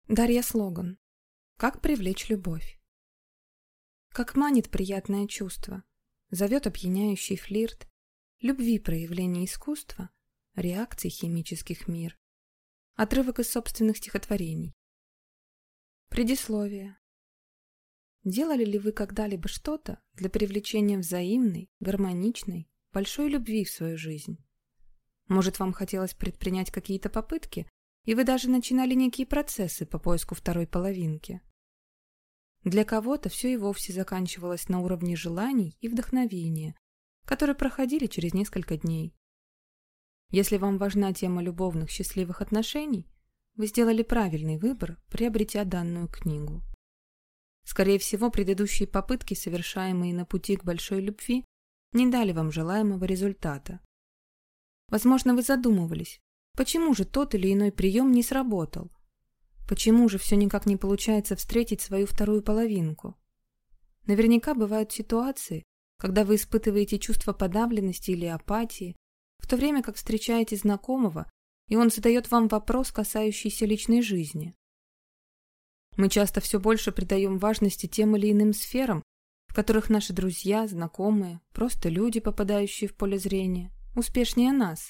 Дарья Слоган. Как привлечь любовь? Как манит приятное чувство, зовет опьяняющий флирт, любви проявление искусства, реакций химических мир. Отрывок из собственных стихотворений. Предисловие. Делали ли вы когда-либо что-то для привлечения взаимной, гармоничной, большой любви в свою жизнь? Может, вам хотелось предпринять какие-то попытки, и вы даже начинали некие процессы по поиску второй половинки. Для кого-то все и вовсе заканчивалось на уровне желаний и вдохновения, которые проходили через несколько дней. Если вам важна тема любовных счастливых отношений, вы сделали правильный выбор, приобретя данную книгу. Скорее всего, предыдущие попытки, совершаемые на пути к большой любви, не дали вам желаемого результата. Возможно, вы задумывались, почему же тот или иной прием не сработал? Почему же все никак не получается встретить свою вторую половинку? Наверняка бывают ситуации, когда вы испытываете чувство подавленности или апатии, в то время как встречаете знакомого, и он задает вам вопрос, касающийся личной жизни. Мы часто все больше придаем важности тем или иным сферам, в которых наши друзья, знакомые, просто люди, попадающие в поле зрения, успешнее нас.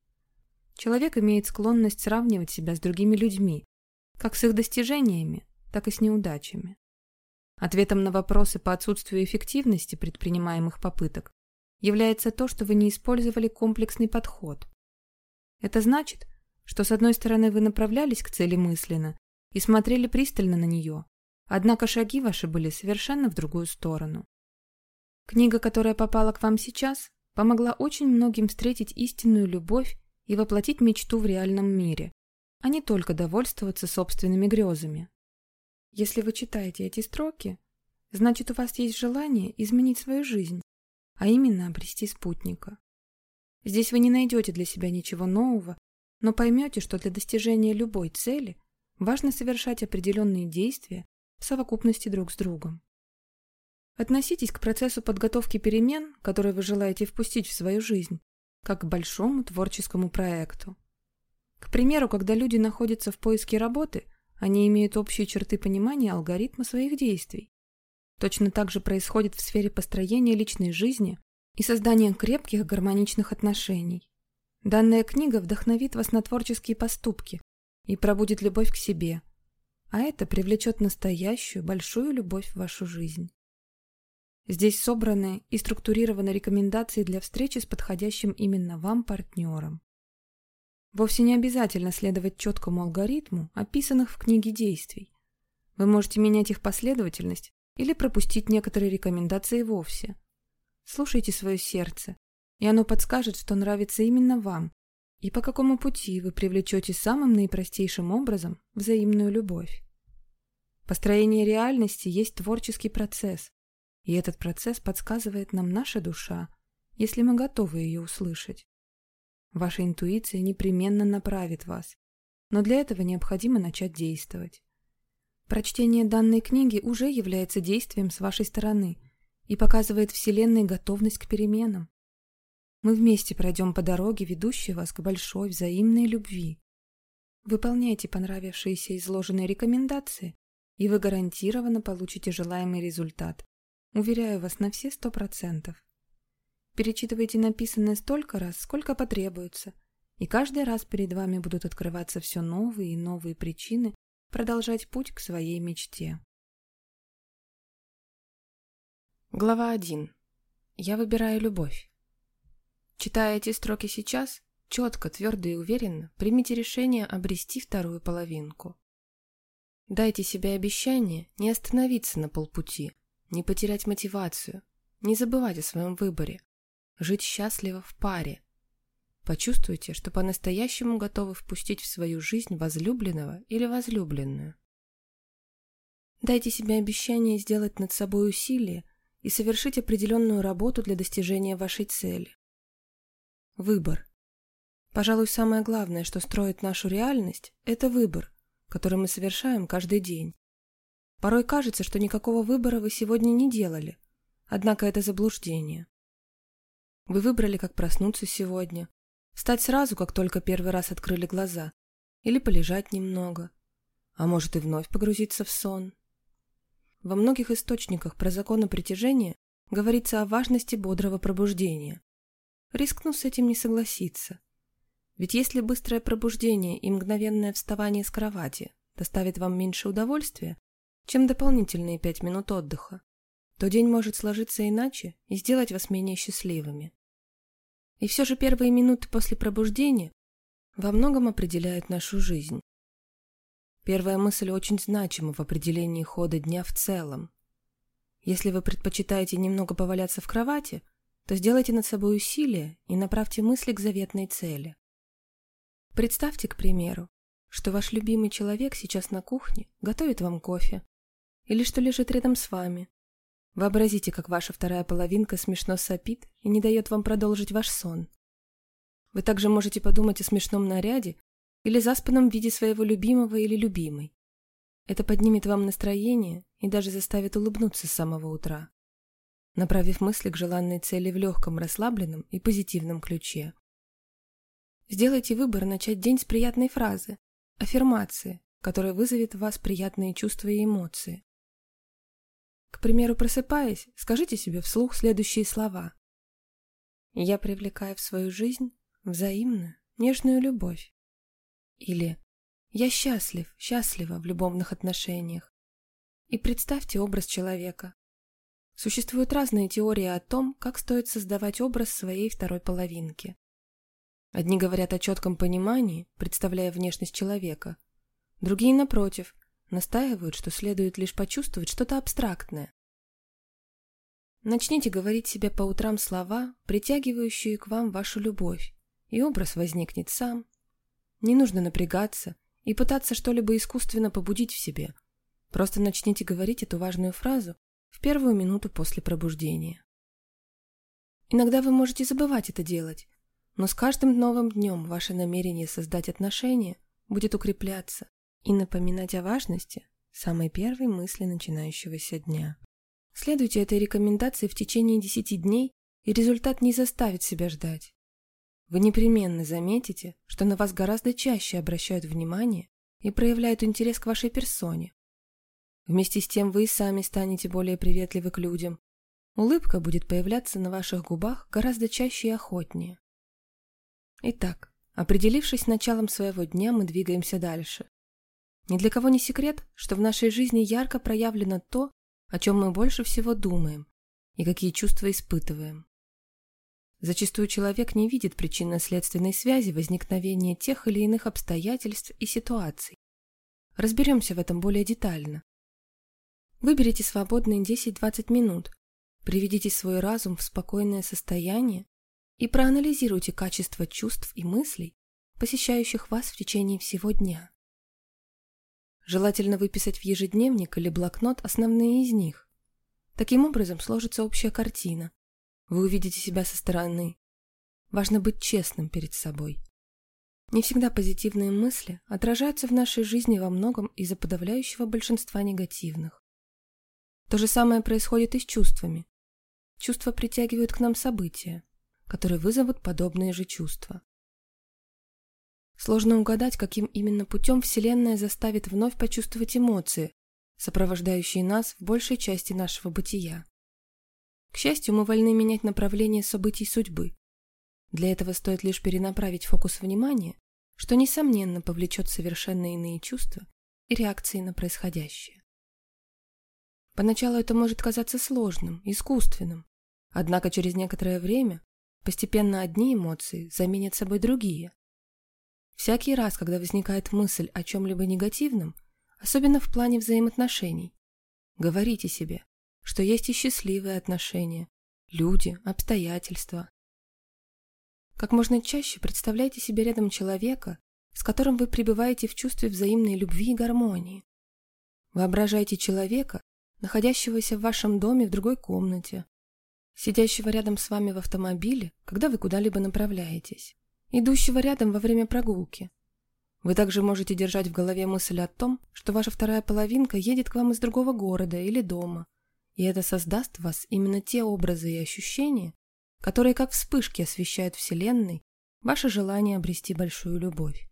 Человек имеет склонность сравнивать себя с другими людьми, как с их достижениями, так и с неудачами. Ответом на вопросы по отсутствию эффективности предпринимаемых попыток является то, что вы не использовали комплексный подход. Это значит, что с одной стороны вы направлялись к цели мысленно и смотрели пристально на нее, однако шаги ваши были совершенно в другую сторону. Книга, которая попала к вам сейчас, помогла очень многим встретить истинную любовь и воплотить мечту в реальном мире, а не только довольствоваться собственными грезами. Если вы читаете эти строки, значит, у вас есть желание изменить свою жизнь, а именно обрести спутника. Здесь вы не найдете для себя ничего нового, но поймете, что для достижения любой цели важно совершать определенные действия в совокупности друг с другом. Относитесь к процессу подготовки перемен, которые вы желаете впустить в свою жизнь, как к большому творческому проекту. К примеру, когда люди находятся в поиске работы, они имеют общие черты понимания алгоритма своих действий. Точно так же происходит в сфере построения личной жизни и создания крепких гармоничных отношений. Данная книга вдохновит вас на творческие поступки и пробудит любовь к себе, а это привлечет настоящую большую любовь в вашу жизнь. Здесь собраны и структурированы рекомендации для встречи с подходящим именно вам партнером. Вовсе не обязательно следовать четкому алгоритму, описанных в книге действий. Вы можете менять их последовательность или пропустить некоторые рекомендации вовсе. Слушайте свое сердце, и оно подскажет, что нравится именно вам, и по какому пути вы привлечете самым наипростейшим образом взаимную любовь. Построение реальности есть творческий процесс, и этот процесс подсказывает нам наша душа, если мы готовы ее услышать. Ваша интуиция непременно направит вас, но для этого необходимо начать действовать. Прочтение данной книги уже является действием с вашей стороны и показывает Вселенной готовность к переменам. Мы вместе пройдем по дороге, ведущей вас к большой взаимной любви. Выполняйте понравившиеся изложенные рекомендации, и вы гарантированно получите желаемый результат. Уверяю вас на все 100%. Перечитывайте написанное столько раз, сколько потребуется, и каждый раз перед вами будут открываться все новые и новые причины продолжать путь к своей мечте. Глава 1. Я выбираю любовь. Читая эти строки сейчас, четко, твердо и уверенно примите решение обрести вторую половинку. Дайте себе обещание не остановиться на полпути, не потерять мотивацию, не забывать о своем выборе, жить счастливо в паре. Почувствуйте, что по-настоящему готовы впустить в свою жизнь возлюбленного или возлюбленную. Дайте себе обещание сделать над собой усилие и совершить определенную работу для достижения вашей цели. Выбор. Пожалуй, самое главное, что строит нашу реальность, это выбор, который мы совершаем каждый день. Порой кажется, что никакого выбора вы сегодня не делали, однако это заблуждение. Вы выбрали, как проснуться сегодня, встать сразу, как только первый раз открыли глаза, или полежать немного. а может и вновь погрузиться в сон. Во многих источниках про законы притяжения говорится о важности бодрого пробуждения. Рискну с этим не согласиться. Ведь если быстрое пробуждение и мгновенное вставание с кровати доставит вам меньше удовольствия, чем дополнительные 5 минут отдыха, то день может сложиться иначе и сделать вас менее счастливыми. И все же первые минуты после пробуждения во многом определяют нашу жизнь. Первая мысль очень значима в определении хода дня в целом. Если вы предпочитаете немного поваляться в кровати, то сделайте над собой усилие и направьте мысли к заветной цели. Представьте, к примеру, что ваш любимый человек сейчас на кухне готовит вам кофе, или что лежит рядом с вами. Вообразите, как ваша вторая половинка смешно сопит и не дает вам продолжить ваш сон. Вы также можете подумать о смешном наряде или заспанном виде своего любимого или любимой. Это поднимет вам настроение и даже заставит улыбнуться с самого утра, направив мысли к желанной цели в легком, расслабленном и позитивном ключе. Сделайте выбор начать день с приятной фразы, аффирмации, которая вызовет в вас приятные чувства и эмоции. К примеру, просыпаясь, скажите себе вслух следующие слова. «Я привлекаю в свою жизнь взаимную, нежную любовь». Или «Я счастлив, счастлива в любовных отношениях». И представьте образ человека. Существуют разные теории о том, как стоит создавать образ своей второй половинки. Одни говорят о четком понимании, представляя внешность человека. Другие, напротив, настаивают, что следует лишь почувствовать что-то абстрактное. Начните говорить себе по утрам слова, притягивающие к вам вашу любовь, и образ возникнет сам. Не нужно напрягаться и пытаться что-либо искусственно побудить в себе. Просто начните говорить эту важную фразу в первую минуту после пробуждения. Иногда вы можете забывать это делать, но с каждым новым днем ваше намерение создать отношения будет укрепляться и напоминать о важности самой первой мысли начинающегося дня. Следуйте этой рекомендации в течение 10 дней, и результат не заставит себя ждать. Вы непременно заметите, что на вас гораздо чаще обращают внимание и проявляют интерес к вашей персоне. Вместе с тем вы и сами станете более приветливы к людям. Улыбка будет появляться на ваших губах гораздо чаще и охотнее. Итак, определившись с началом своего дня, мы двигаемся дальше. Ни для кого не секрет, что в нашей жизни ярко проявлено то, о чем мы больше всего думаем и какие чувства испытываем. Зачастую человек не видит причинно-следственной связи возникновения тех или иных обстоятельств и ситуаций. Разберемся в этом более детально. Выберите свободные 10-20 минут, приведите свой разум в спокойное состояние и проанализируйте качество чувств и мыслей, посещающих вас в течение всего дня. Желательно выписать в ежедневник или блокнот основные из них. Таким образом сложится общая картина. Вы увидите себя со стороны. Важно быть честным перед собой. Не всегда позитивные мысли отражаются в нашей жизни во многом из-за подавляющего большинства негативных. То же самое происходит и с чувствами. Чувства притягивают к нам события, которые вызовут подобные же чувства. Сложно угадать, каким именно путем Вселенная заставит вновь почувствовать эмоции, сопровождающие нас в большей части нашего бытия. К счастью, мы вольны менять направление событий судьбы. Для этого стоит лишь перенаправить фокус внимания, что, несомненно, повлечет совершенно иные чувства и реакции на происходящее. Поначалу это может казаться сложным, искусственным, однако через некоторое время постепенно одни эмоции заменят собой другие. Всякий раз, когда возникает мысль о чем-либо негативном, особенно в плане взаимоотношений, говорите себе, что есть и счастливые отношения, люди, обстоятельства. Как можно чаще представляйте себе рядом человека, с которым вы пребываете в чувстве взаимной любви и гармонии. Воображайте человека, находящегося в вашем доме в другой комнате, сидящего рядом с вами в автомобиле, когда вы куда-либо направляетесь, идущего рядом во время прогулки. Вы также можете держать в голове мысль о том, что ваша вторая половинка едет к вам из другого города или дома, и это создаст в вас именно те образы и ощущения, которые как вспышки освещают Вселенной ваше желание обрести большую любовь.